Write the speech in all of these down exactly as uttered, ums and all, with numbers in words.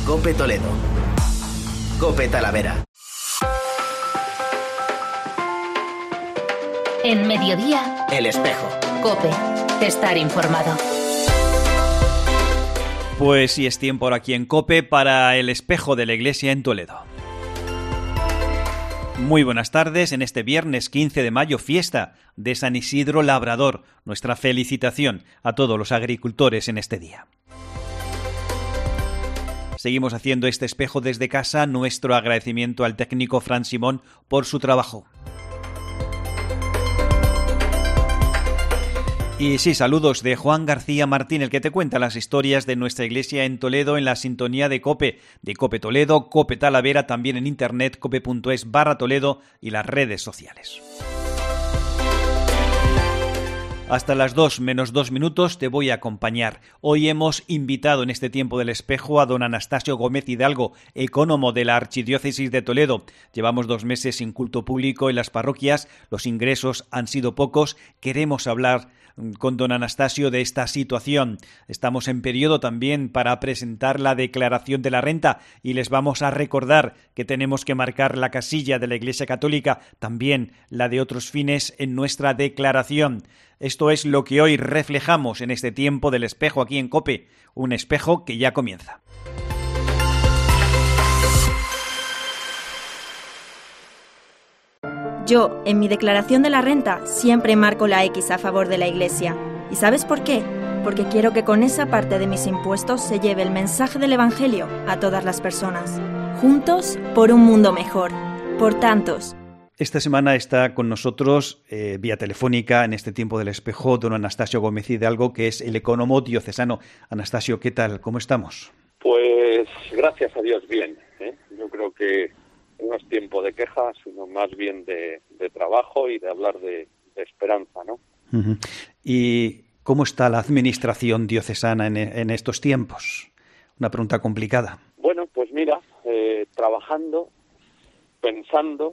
COPE Toledo. COPE Talavera. En Mediodía, El Espejo. COPE. Estar informado. Pues sí, es tiempo ahora aquí en COPE para El Espejo de la Iglesia en Toledo. Muy buenas tardes en este viernes quince de mayo, fiesta de San Isidro Labrador. Nuestra felicitación a todos los agricultores en este día. Seguimos haciendo este espejo desde casa. Nuestro agradecimiento al técnico Fran Simón por su trabajo. Y sí, saludos de Juan García Martín, el que te cuenta las historias de nuestra iglesia en Toledo en la sintonía de COPE, de COPE Toledo, COPE Talavera, también en internet, cope.es barra Toledo y las redes sociales. Hasta las dos menos dos minutos te voy a acompañar. Hoy hemos invitado en este tiempo del espejo a don Anastasio Gómez Hidalgo, ecónomo de la Archidiócesis de Toledo. Llevamos dos meses sin culto público en las parroquias, los ingresos han sido pocos. Queremos hablar con don Anastasio de esta situación. Estamos en periodo también para presentar la declaración de la renta y les vamos a recordar que tenemos que marcar la casilla de la Iglesia Católica, también la de otros fines en nuestra declaración. Esto es lo que hoy reflejamos en este tiempo del espejo aquí en COPE, un espejo que ya comienza. Yo, en mi declaración de la renta, siempre marco la X a favor de la Iglesia. ¿Y sabes por qué? Porque quiero que con esa parte de mis impuestos se lleve el mensaje del Evangelio a todas las personas. Juntos por un mundo mejor. Por tantos. Esta semana está con nosotros, eh, vía telefónica, en este tiempo del espejo, don Anastasio Gómez Hidalgo, que es el ecónomo diocesano. Anastasio, ¿qué tal? ¿Cómo estamos? Pues gracias a Dios bien, ¿eh? Yo creo que no es tiempo de quejas, sino más bien de, de trabajo y de hablar de, de esperanza, ¿no? Uh-huh. ¿Y cómo está la administración diocesana en, en estos tiempos? Una pregunta complicada. Bueno, pues mira, eh, trabajando, pensando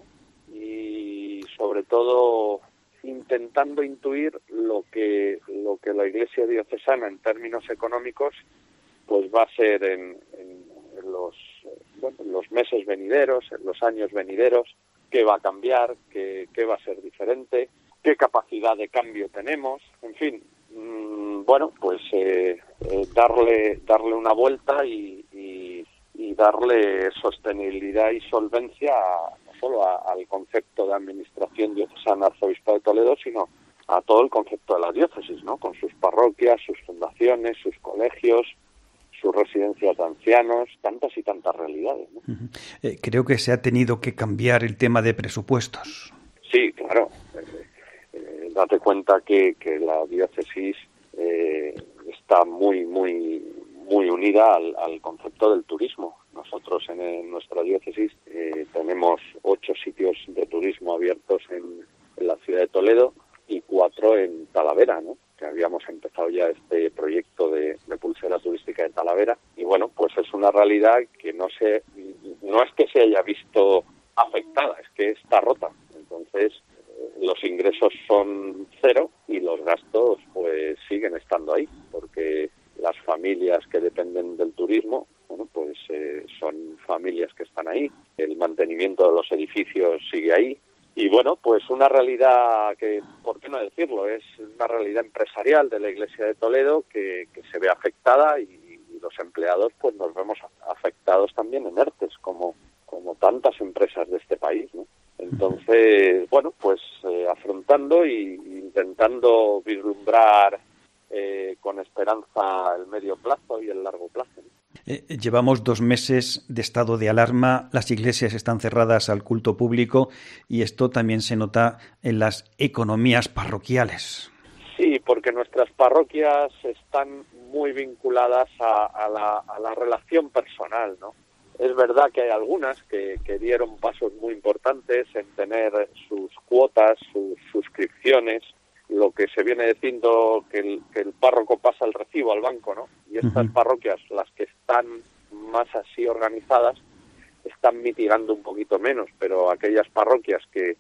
y sobre todo intentando intuir lo que lo que la Iglesia diocesana en términos económicos pues va a ser en, en, en los bueno, en los meses venideros, en los años venideros, qué va a cambiar, qué, qué va a ser diferente, qué capacidad de cambio tenemos, en fin, mmm, bueno, pues eh, eh, darle darle una vuelta y, y, y darle sostenibilidad y solvencia a, no solo a, al concepto de administración diocesana Arzobispado de Toledo, sino a todo el concepto de la diócesis, ¿no? Con sus parroquias, sus fundaciones, sus colegios, sus residencias de ancianos, tantas y tantas realidades, ¿no? Uh-huh. Eh, creo que se ha tenido que cambiar el tema de presupuestos. Sí, claro. Eh, eh, date cuenta que, que la diócesis eh, está muy, muy, muy unida al, al concepto del turismo. Nosotros en, en nuestra diócesis eh, tenemos ocho sitios de turismo abiertos en, en la ciudad de Toledo y cuatro en Talavera, ¿no? Que habíamos empezado ya este proyecto de, de pulsera turística de Talavera y bueno, pues es una realidad que no se, no es que se haya visto afectada, es que está rota. Entonces eh, los ingresos son cero y los gastos pues siguen estando ahí, porque las familias que dependen del turismo, bueno, pues eh, son familias que están ahí, el mantenimiento de los edificios sigue ahí. Y bueno, pues una realidad que, ¿por qué no decirlo? Es una realidad empresarial de la Iglesia de Toledo que, que se ve afectada y, y los empleados pues nos vemos afectados también en ERTES, como, como tantas empresas de este país, ¿no? Entonces, bueno, pues eh, afrontando y intentando vislumbrar eh, con esperanza el medio plazo y el largo plazo, ¿no? Eh, llevamos dos meses de estado de alarma, las iglesias están cerradas al culto público y esto también se nota en las economías parroquiales. Sí, porque nuestras parroquias están muy vinculadas a, a, la, a la relación personal, ¿no? Es verdad que hay algunas que, que dieron pasos muy importantes en tener sus cuotas, sus suscripciones, lo que se viene diciendo que el, que el párroco pasa el recibo al banco, ¿no? Y estas uh-huh. parroquias, las que están más así organizadas, están mitigando un poquito menos, pero aquellas parroquias que,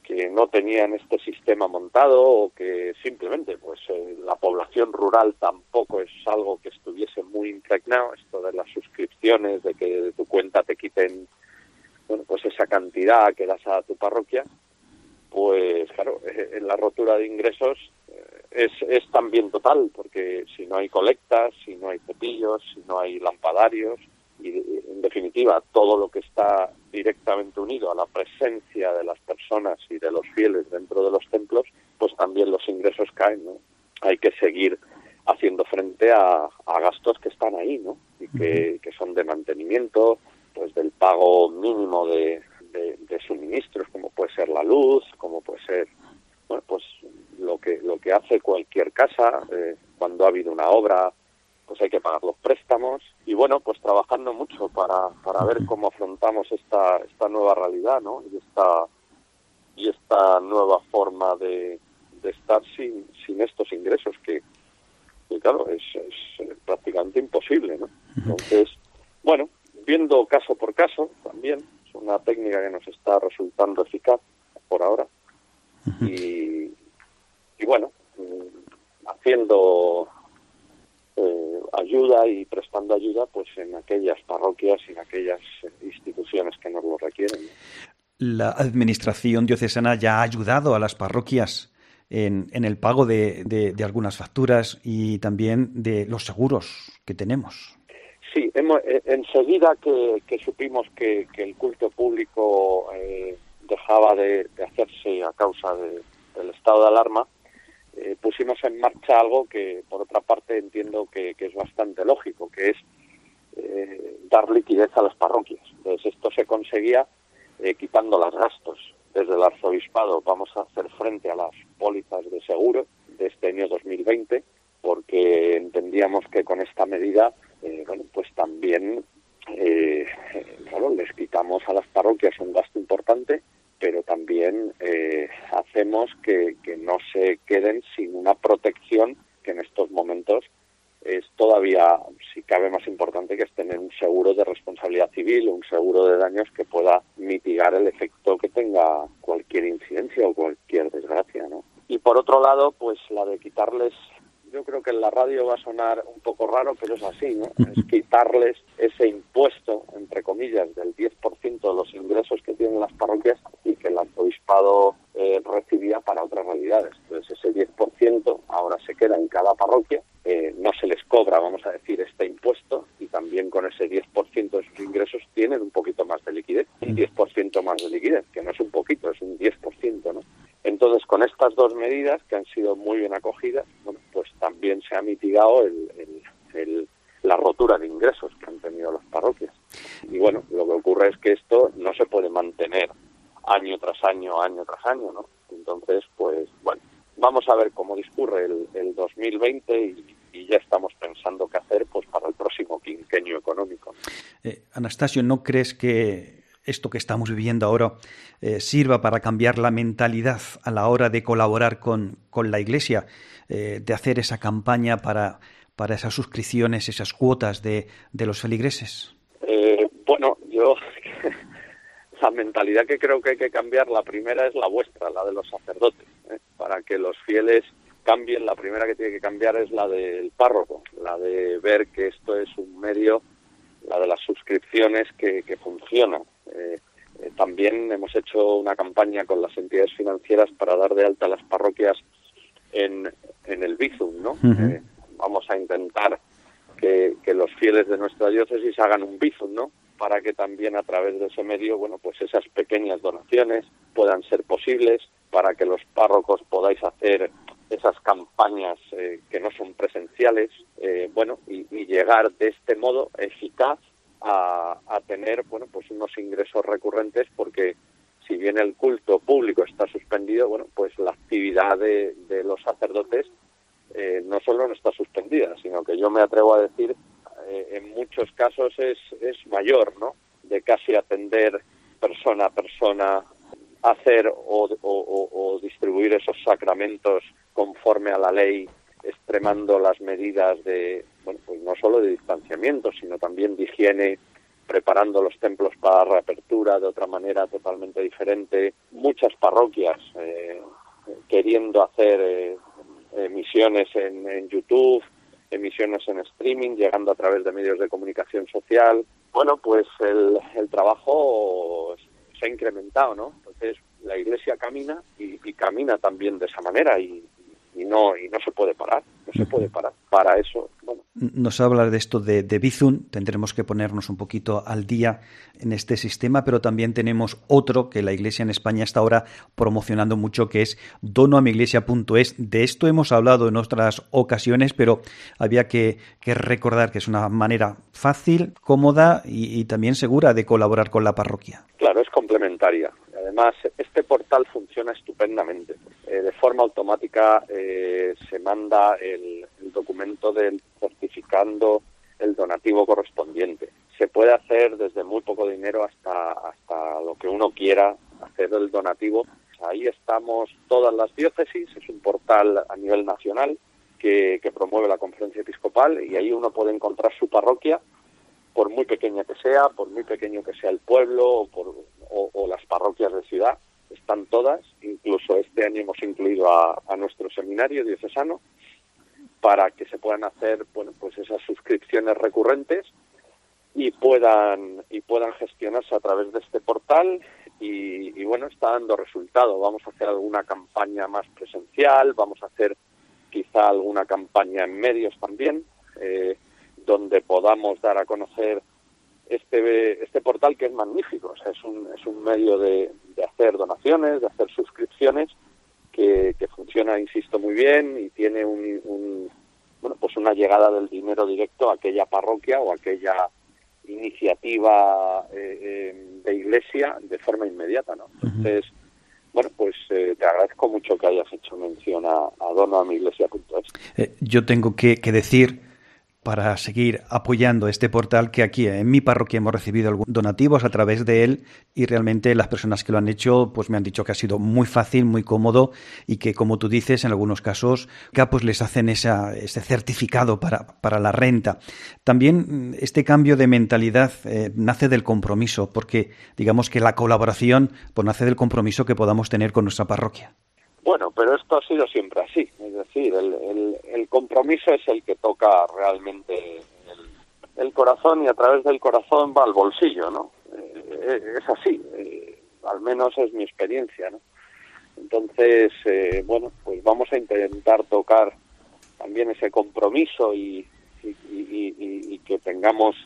que no tenían este sistema montado o que simplemente pues eh, la población rural tampoco es algo que estuviese muy impregnado, esto de las suscripciones, de que de tu cuenta te quiten bueno pues esa cantidad que das a tu parroquia, pues claro, eh, la rotura de ingresos eh, es, es también total, porque si no hay colectas, si no hay cepillos, si no hay lampadarios, y en definitiva todo lo que está directamente unido a la presencia de las personas y de los fieles dentro de los templos, pues también los ingresos caen, ¿no? Hay que seguir haciendo frente a, a gastos que están ahí, ¿no? Y que, que son de mantenimiento, pues del pago mínimo de, de, de suministros, como puede ser la luz, como puede ser, bueno, pues lo que lo que hace cualquier casa, eh, cuando ha habido una obra, pues hay que pagar los préstamos y bueno, pues trabajando mucho para, para ver cómo afrontamos esta esta nueva realidad, ¿no? Y esta y esta nueva forma de, de estar sin sin estos ingresos que, que claro, es, es prácticamente imposible, ¿no? Entonces, bueno, viendo caso por caso también, es una técnica que nos está resultando eficaz por ahora y, y bueno, haciendo Eh, ayuda y prestando ayuda pues en aquellas parroquias y en aquellas instituciones que nos lo requieren. La administración diocesana ya ha ayudado a las parroquias en, en el pago de, de, de algunas facturas y también de los seguros que tenemos. Sí, hemos, eh, enseguida que, que supimos que, que el culto público eh, dejaba de, de hacerse a causa de, del estado de alarma, Eh, pusimos en marcha algo que, por otra parte, entiendo que, que es bastante lógico, que es eh, dar liquidez a las parroquias. Entonces, esto se conseguía eh, quitando los gastos. Desde el arzobispado vamos a hacer frente a las pólizas de seguro de este año dos mil veinte, porque entendíamos que con esta medida, eh, bueno, pues también, eh, claro, les quitamos a las parroquias un gasto importante, pero también eh, hacemos que, que no se queden sin una protección que en estos momentos es todavía, si cabe, más importante, que es tener un seguro de responsabilidad civil, un seguro de daños que pueda mitigar el efecto que tenga cualquier incidencia o cualquier desgracia, ¿no? Y por otro lado, pues la de quitarles, yo creo que en la radio va a sonar un poco raro, pero es así, ¿no? Es quitarles ese impuesto, entre comillas, del diez por ciento de los ingresos que tienen las parroquias y que el arzobispado eh, recibía para otras realidades. Entonces ese diez por ciento ahora se queda en cada parroquia, eh, no se les cobra, vamos a decir, este impuesto, y también con ese diez por ciento de sus ingresos tienen un poquito más de liquidez, un diez por ciento más de liquidez, que no es un poquito, es un diez por ciento, ¿no? Entonces, con estas dos medidas, que han sido muy bien acogidas, bueno, pues también se ha mitigado el, el, el, la rotura de ingresos que han tenido las parroquias. Y bueno, lo que ocurre es que esto no se puede mantener año tras año, año tras año, ¿no? Entonces, pues, bueno, vamos a ver cómo discurre el, el dos mil veinte y, y ya estamos pensando qué hacer pues para el próximo quinquenio económico. Eh, Anastasio, ¿no crees que esto que estamos viviendo ahora eh, sirva para cambiar la mentalidad a la hora de colaborar con, con la Iglesia, eh, de hacer esa campaña para, para esas suscripciones, esas cuotas de, de los feligreses? Eh, bueno, yo la mentalidad que creo que hay que cambiar, la primera es la vuestra, la de los sacerdotes, ¿eh? Para que los fieles cambien, la primera que tiene que cambiar es la del párroco, la de ver que esto es un medio, la de las suscripciones que, que funciona. Eh, eh, también hemos hecho una campaña con las entidades financieras para dar de alta a las parroquias en, en el Bizum, ¿no? Uh-huh. Eh, vamos a intentar que, que los fieles de nuestra diócesis hagan un Bizum, ¿no? Para que también a través de ese medio, bueno, pues esas pequeñas donaciones puedan ser posibles, para que los párrocos podáis hacer esas campañas eh, que no son presenciales, eh, bueno, y, y llegar de este modo eficaz a, a tener, bueno, pues unos ingresos recurrentes, porque si bien el culto público está suspendido, bueno, pues la actividad de, de los sacerdotes eh, no solo no está suspendida, sino que yo me atrevo a decir, eh, en muchos casos es, es mayor, ¿no? De casi atender persona a persona, hacer o, o, o, o distribuir esos sacramentos conforme a la ley, extremando las medidas de, bueno, pues no solo de distanciamiento, sino también de higiene preparando los templos para la reapertura de otra manera totalmente diferente, muchas parroquias eh, queriendo hacer eh, emisiones en, en YouTube, emisiones en streaming, llegando a través de medios de comunicación social. Bueno, pues el, el trabajo se ha incrementado, ¿no? Entonces la Iglesia camina y, y camina también de esa manera y, y no y no se puede parar, no se puede parar. Para eso, bueno. Nos habla de esto de, de Bizum, tendremos que ponernos un poquito al día en este sistema, pero también tenemos otro que la Iglesia en España está ahora promocionando mucho, que es donoamiglesia punto es. De esto hemos hablado en otras ocasiones, pero había que, que recordar que es una manera fácil, cómoda y, y también segura de colaborar con la parroquia. Claro, es complementaria. Además, este portal funciona estupendamente. Eh, de forma automática eh, se manda el, el documento del certificando el donativo correspondiente. Se puede hacer desde muy poco dinero hasta hasta lo que uno quiera hacer el donativo. Ahí estamos todas las diócesis, es un portal a nivel nacional que, que promueve la Conferencia Episcopal y ahí uno puede encontrar su parroquia, por muy pequeña que sea, por muy pequeño que sea el pueblo o, por, o, o las parroquias de ciudad, están todas. Incluso este año hemos incluido a, a nuestro seminario diocesano para que se puedan hacer, bueno, pues esas suscripciones recurrentes y puedan y puedan gestionarse a través de este portal y, y bueno, está dando resultado. Vamos a hacer alguna campaña más presencial, vamos a hacer quizá alguna campaña en medios también, eh, donde podamos dar a conocer este este portal, que es magnífico. O sea, es un es un medio de, de hacer donaciones, de hacer suscripciones, que, que funciona, insisto, muy bien y tiene un, un bueno pues una llegada del dinero directo a aquella parroquia o a aquella iniciativa eh, eh, de iglesia de forma inmediata, ¿no? Entonces, uh-huh. bueno, pues eh, te agradezco mucho que hayas hecho mención a, a donoamiglesia punto es. Eh, yo tengo que, que decir, para seguir apoyando este portal, que aquí en mi parroquia hemos recibido algunos donativos a través de él y realmente las personas que lo han hecho pues me han dicho que ha sido muy fácil, muy cómodo y que, como tú dices, en algunos casos ya pues les hacen esa, ese certificado para, para la renta. También este cambio de mentalidad eh, nace del compromiso, porque digamos que la colaboración pues nace del compromiso que podamos tener con nuestra parroquia. Bueno, pero esto ha sido siempre así, es decir, el, el, el compromiso es el que toca realmente el, el corazón y a través del corazón va al bolsillo, ¿no? Eh, es así, eh, al menos es mi experiencia, ¿no? Entonces, eh, bueno, pues vamos a intentar tocar también ese compromiso y, y, y, y, y que tengamos,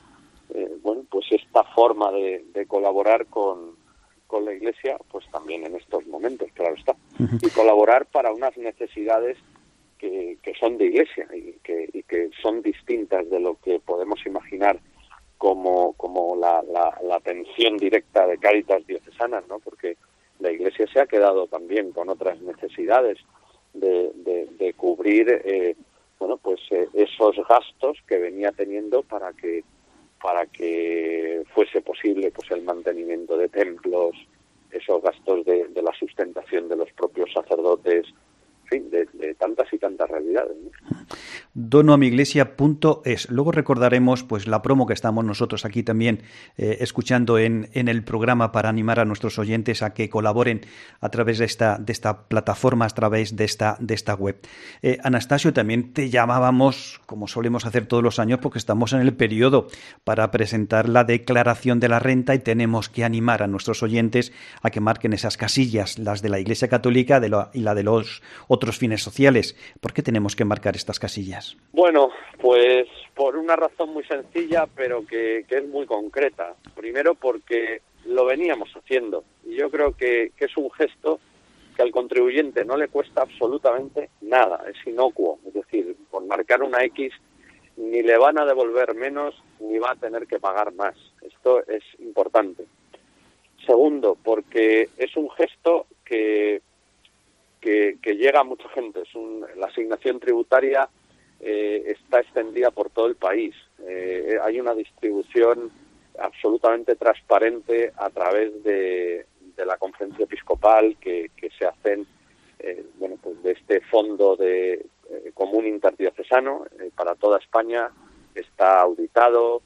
eh, bueno, pues esta forma de, de colaborar con con la Iglesia, pues también en estos momentos, claro está, uh-huh. y colaborar para unas necesidades que, que son de Iglesia y que, y que son distintas de lo que podemos imaginar como como la, la, la atención directa de Cáritas diocesanas, ¿no? Porque la Iglesia se ha quedado también con otras necesidades de, de, de cubrir, eh, bueno, pues eh, esos gastos que venía teniendo para que para que fuese posible pues el mantenimiento de templos, esos gastos de, de la sustentación de los propios sacerdotes, en fin, de, de tantas y tantas realidades, ¿no? donoamiglesia punto es. Luego recordaremos pues la promo que estamos nosotros aquí también eh, escuchando en, en el programa para animar a nuestros oyentes a que colaboren a través de esta de esta plataforma, a través de esta de esta web. Eh, Anastasio, también te llamábamos, como solemos hacer todos los años, porque estamos en el periodo para presentar la declaración de la renta y tenemos que animar a nuestros oyentes a que marquen esas casillas, las de la Iglesia Católica de lo, y la de los otros fines sociales. ¿Por qué tenemos que marcar estas casillas? Bueno, pues por una razón muy sencilla, pero que, que es muy concreta. Primero porque lo veníamos haciendo y yo creo que, que es un gesto que al contribuyente no le cuesta absolutamente nada, es inocuo. Es decir, por marcar una X ni le van a devolver menos ni va a tener que pagar más. Esto es importante. Segundo, porque es un gesto que, que, que llega a mucha gente. Es un, la asignación tributaria Eh, está extendida por todo el país. Eh, hay una distribución absolutamente transparente a través de, de la Conferencia Episcopal que, que se hacen eh, bueno, pues de este fondo de eh, común interdiocesano eh, para toda España. Está auditado,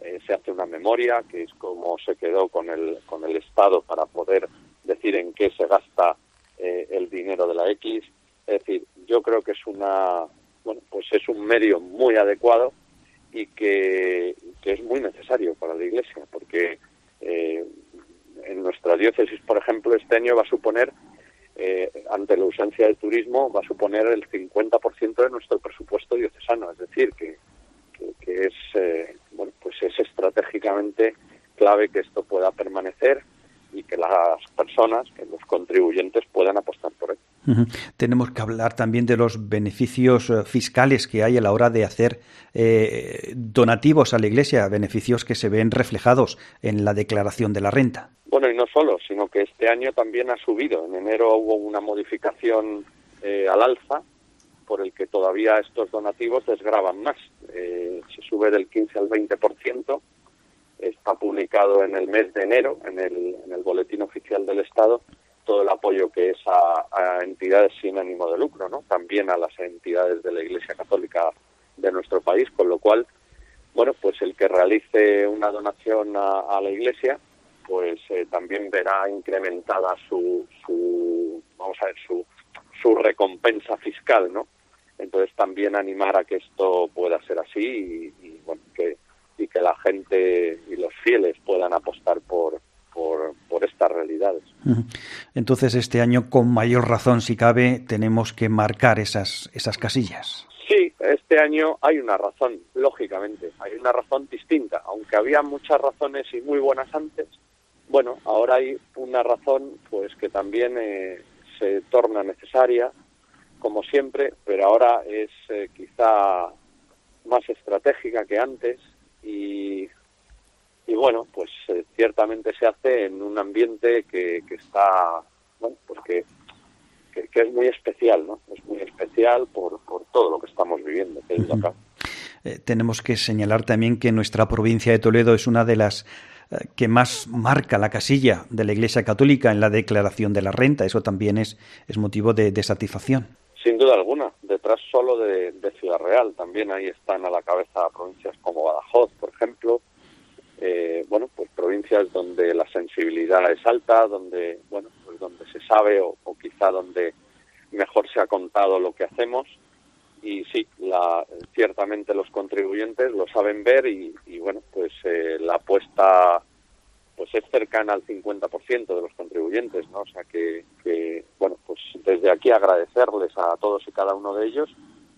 eh, se hace una memoria, que es como se quedó con el, con el Estado para poder decir en qué se gasta eh, el dinero de la X. Es decir, yo creo que es una, bueno, pues es un medio muy adecuado y que, que es muy necesario para la Iglesia, porque eh, en nuestra diócesis, por ejemplo, este año va a suponer, eh, ante la ausencia de turismo, va a suponer el cincuenta por ciento de nuestro presupuesto diocesano, es decir, que, que, que es, eh, bueno, pues es estratégicamente clave que esto pueda permanecer y que las personas, que los contribuyentes puedan apostar por él. Uh-huh. Tenemos que hablar también de los beneficios uh, fiscales que hay a la hora de hacer eh, donativos a la Iglesia, beneficios que se ven reflejados en la declaración de la renta. Bueno, y no solo, sino que este año también ha subido. En enero hubo una modificación eh, al alza, por el que todavía estos donativos desgravan más. Eh, se sube del quince al veinte por ciento. Está publicado en el mes de enero, en el, en el Boletín Oficial del Estado, todo el apoyo que es a, a entidades sin ánimo de lucro, ¿no? También a las entidades de la Iglesia Católica de nuestro país, con lo cual, bueno, pues el que realice una donación a, a la Iglesia, pues eh, también verá incrementada su, su, vamos a ver, su, su recompensa fiscal, ¿no? Entonces también animar a que esto pueda ser así y, y bueno, que y que la gente y los fieles puedan apostar por, por, por estas realidades. Entonces, este año, con mayor razón, si cabe, tenemos que marcar esas, esas casillas. Sí, este año hay una razón, lógicamente, hay una razón distinta. Aunque había muchas razones y muy buenas antes, bueno, ahora hay una razón pues que también eh, se torna necesaria, como siempre, pero ahora es eh, quizá más estratégica que antes. Y, y bueno, pues eh, ciertamente se hace en un ambiente que, que está, bueno, pues que, que, que es muy especial, ¿no? Es muy especial por, por todo lo que estamos viviendo, que es acá. Eh, tenemos que señalar también que nuestra provincia de Toledo es una de las eh, que más marca la casilla de la Iglesia Católica en la declaración de la renta. Eso también es, es motivo de, de satisfacción. Sin duda alguna, detrás solo de, de Ciudad Real, también ahí están a la cabeza provincias como Badajoz, por ejemplo, eh, bueno, pues provincias donde la sensibilidad es alta, donde, bueno, pues donde se sabe o, o quizá donde mejor se ha contado lo que hacemos y sí, la, ciertamente los contribuyentes lo saben ver y, y bueno, pues eh, la apuesta pues es cercana al cincuenta por ciento de los contribuyentes, ¿no? O sea que, que, bueno, pues desde aquí agradecerles a todos y cada uno de ellos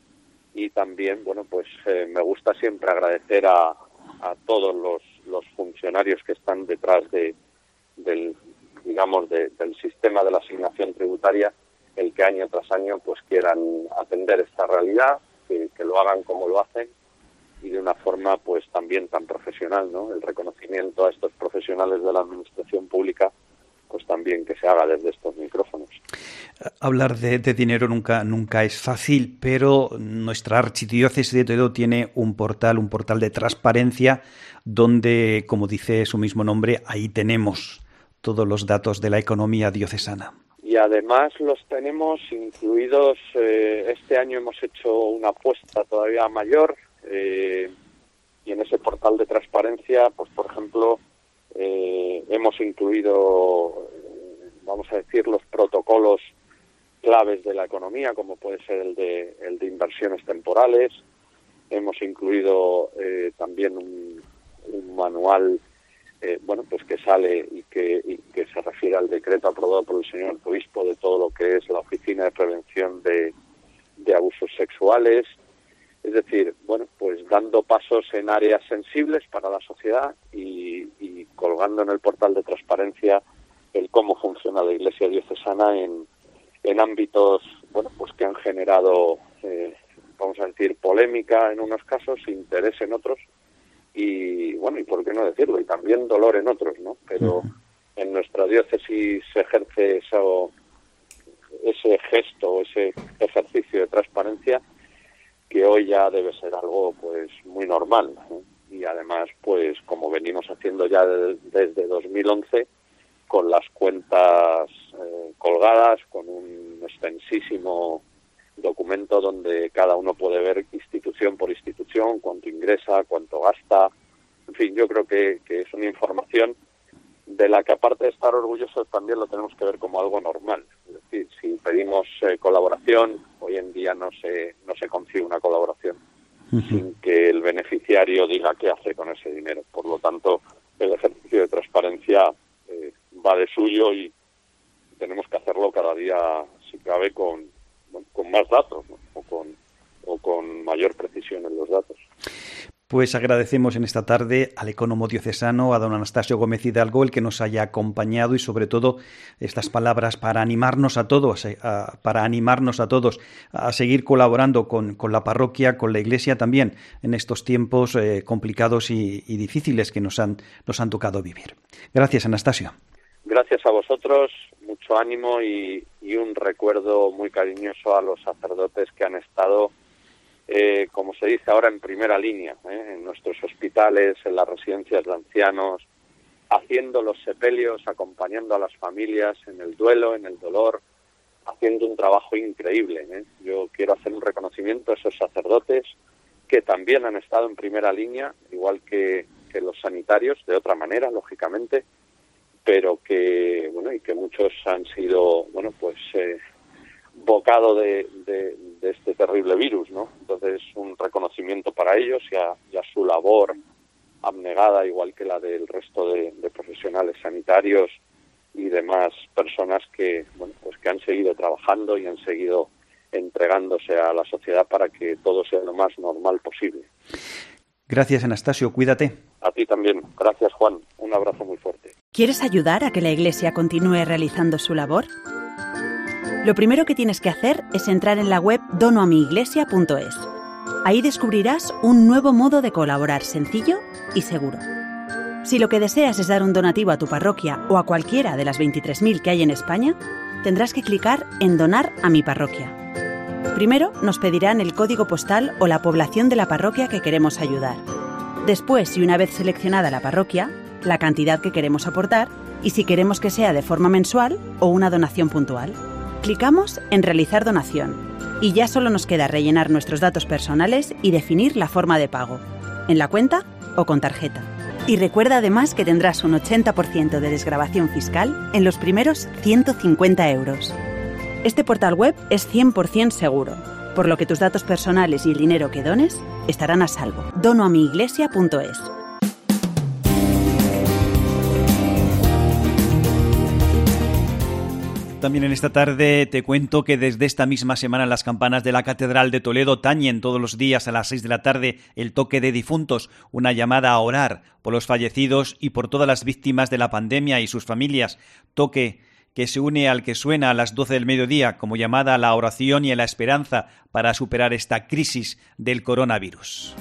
y también, bueno, pues eh, me gusta siempre agradecer a, a todos los, los funcionarios que están detrás de, del, digamos, de, del sistema de la asignación tributaria, el que año tras año pues quieran atender esta realidad, que, que lo hagan como lo hacen y de una forma pues también tan profesional, ¿no? El reconocimiento a estos profesionales de la administración pública pues también que se haga desde estos micrófonos. Hablar de, de dinero nunca nunca es fácil, pero nuestra archidiócesis de Toledo tiene un portal, un portal de transparencia donde, como dice su mismo nombre, ahí tenemos todos los datos de la economía diocesana. Y además los tenemos incluidos, eh, este año hemos hecho una apuesta todavía mayor, Eh, y en ese portal de transparencia, pues por ejemplo, eh, hemos incluido, eh, vamos a decir, los protocolos claves de la economía, como puede ser el de el de inversiones temporales. Hemos incluido eh, también un, un manual, eh, bueno, pues que sale y que, y que se refiere al decreto aprobado por el señor obispo de todo lo que es la Oficina de Prevención de, de Abusos Sexuales. Es decir, bueno, pues dando pasos en áreas sensibles para la sociedad y, y colgando en el portal de transparencia el cómo funciona la Iglesia diocesana en, en ámbitos, bueno, pues que han generado, eh, vamos a decir, polémica en unos casos, interés en otros y, bueno, y por qué no decirlo, y también dolor en otros, ¿no? Pero en nuestra diócesis se ejerce eso, ese gesto, ese ejercicio de transparencia que hoy ya debe ser algo pues muy normal, ¿eh? Y además pues como venimos haciendo ya de, desde dos mil once con las cuentas eh, colgadas, con un extensísimo documento donde cada uno puede ver institución por institución cuánto ingresa, cuánto gasta, en fin, yo creo que, que es una información de la que, aparte de estar orgullosos, también lo tenemos que ver como algo normal. Es decir, si pedimos eh, colaboración, hoy en día no se no se consigue una colaboración uh-huh. sin que el beneficiario diga qué hace con ese dinero. Por lo tanto, el ejercicio de transparencia eh, va de suyo y tenemos que hacerlo cada día, si cabe, con, bueno, con más datos, ¿no? o con o con mayor precisión en los datos. Pues agradecemos en esta tarde al ecónomo diocesano, a don Anastasio Gómez Hidalgo, el que nos haya acompañado y sobre todo estas palabras para animarnos a todos, a, para animarnos a todos a seguir colaborando con, con la parroquia, con la Iglesia también en estos tiempos eh, complicados y, y difíciles que nos han, nos han tocado vivir. Gracias, Anastasio. Gracias a vosotros, mucho ánimo y, y un recuerdo muy cariñoso a los sacerdotes que han estado Eh, como se dice ahora, en primera línea, ¿eh? en nuestros hospitales, en las residencias de ancianos, haciendo los sepelios, acompañando a las familias en el duelo, en el dolor, haciendo un trabajo increíble. ¿eh? Yo quiero hacer un reconocimiento a esos sacerdotes que también han estado en primera línea, igual que, que los sanitarios, de otra manera, lógicamente, pero que, bueno, y que muchos han sido, bueno, pues... Eh, bocado de, de, de este terrible virus, ¿no? Entonces, un reconocimiento para ellos y a, y a su labor abnegada, igual que la del resto de, de profesionales sanitarios y demás personas que, bueno, pues que han seguido trabajando y han seguido entregándose a la sociedad para que todo sea lo más normal posible. Gracias, Anastasio. Cuídate. A ti también. Gracias, Juan. Un abrazo muy fuerte. ¿Quieres ayudar a que la Iglesia continúe realizando su labor? Lo primero que tienes que hacer es entrar en la web dono a mi iglesia punto es. Ahí descubrirás un nuevo modo de colaborar sencillo y seguro. Si lo que deseas es dar un donativo a tu parroquia o a cualquiera de las veintitrés mil que hay en España, tendrás que clicar en Donar a mi parroquia. Primero nos pedirán el código postal o la población de la parroquia que queremos ayudar. Después, y una vez seleccionada la parroquia, la cantidad que queremos aportar y si queremos que sea de forma mensual o una donación puntual. Clicamos en Realizar donación y ya solo nos queda rellenar nuestros datos personales y definir la forma de pago, en la cuenta o con tarjeta. Y recuerda además que tendrás un ochenta por ciento de desgravación fiscal en los primeros ciento cincuenta euros. Este portal web es cien por ciento seguro, por lo que tus datos personales y el dinero que dones estarán a salvo. dono a mi iglesia punto es. También en esta tarde te cuento que desde esta misma semana las campanas de la Catedral de Toledo tañen todos los días a las seis de la tarde el toque de difuntos, una llamada a orar por los fallecidos y por todas las víctimas de la pandemia y sus familias. Toque que se une al que suena a las doce del mediodía como llamada a la oración y a la esperanza para superar esta crisis del coronavirus.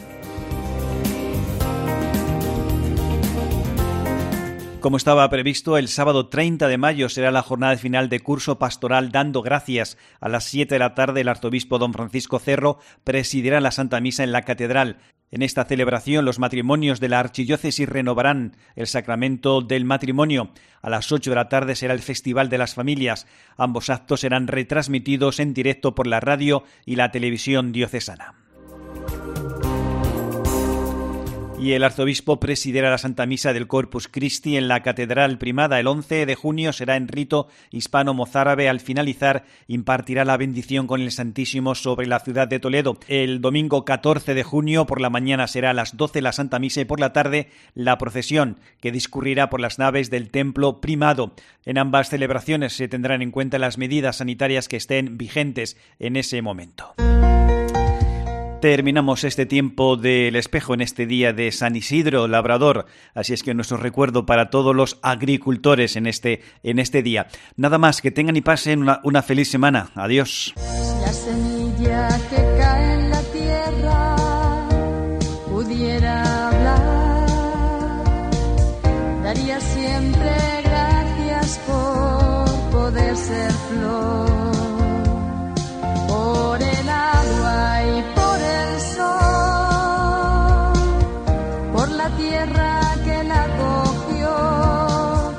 Como estaba previsto, el sábado treinta de mayo será la jornada final de curso pastoral Dando Gracias. A las siete de la tarde el arzobispo don Francisco Cerro presidirá la Santa Misa en la Catedral. En esta celebración los matrimonios de la archidiócesis renovarán el sacramento del matrimonio. A las ocho de la tarde será el Festival de las Familias. Ambos actos serán retransmitidos en directo por la radio y la televisión diocesana. Y el arzobispo presidirá la Santa Misa del Corpus Christi en la Catedral Primada. El once de junio será en rito hispano-mozárabe. Al finalizar, impartirá la bendición con el Santísimo sobre la ciudad de Toledo. El domingo catorce de junio por la mañana será a las doce la Santa Misa y por la tarde la procesión que discurrirá por las naves del Templo Primado. En ambas celebraciones se tendrán en cuenta las medidas sanitarias que estén vigentes en ese momento. Terminamos este tiempo del espejo en este día de San Isidro Labrador, así es que nuestro recuerdo para todos los agricultores en este, en este día. Nada más, que tengan y pasen una, una feliz semana. Adiós. La semilla que cae en la tierra pudiera hablar, daría siempre gracias por poder ser flor, por el agua y por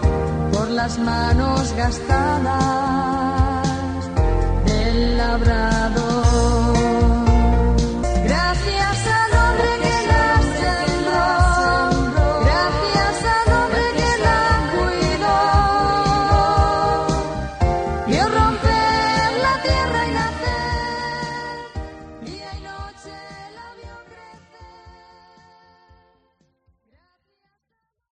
las manos gastadas del labrador.